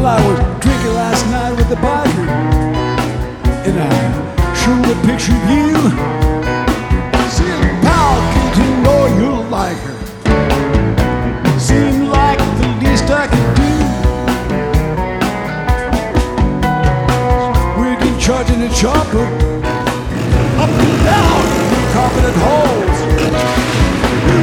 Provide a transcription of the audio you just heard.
Well, I was drinking last night with the biker, and I showed a picture of you. Said, pal, get to know you'll like her. Seemed like the least I could do. We're getting charging a chopper up and down, carpeted halls.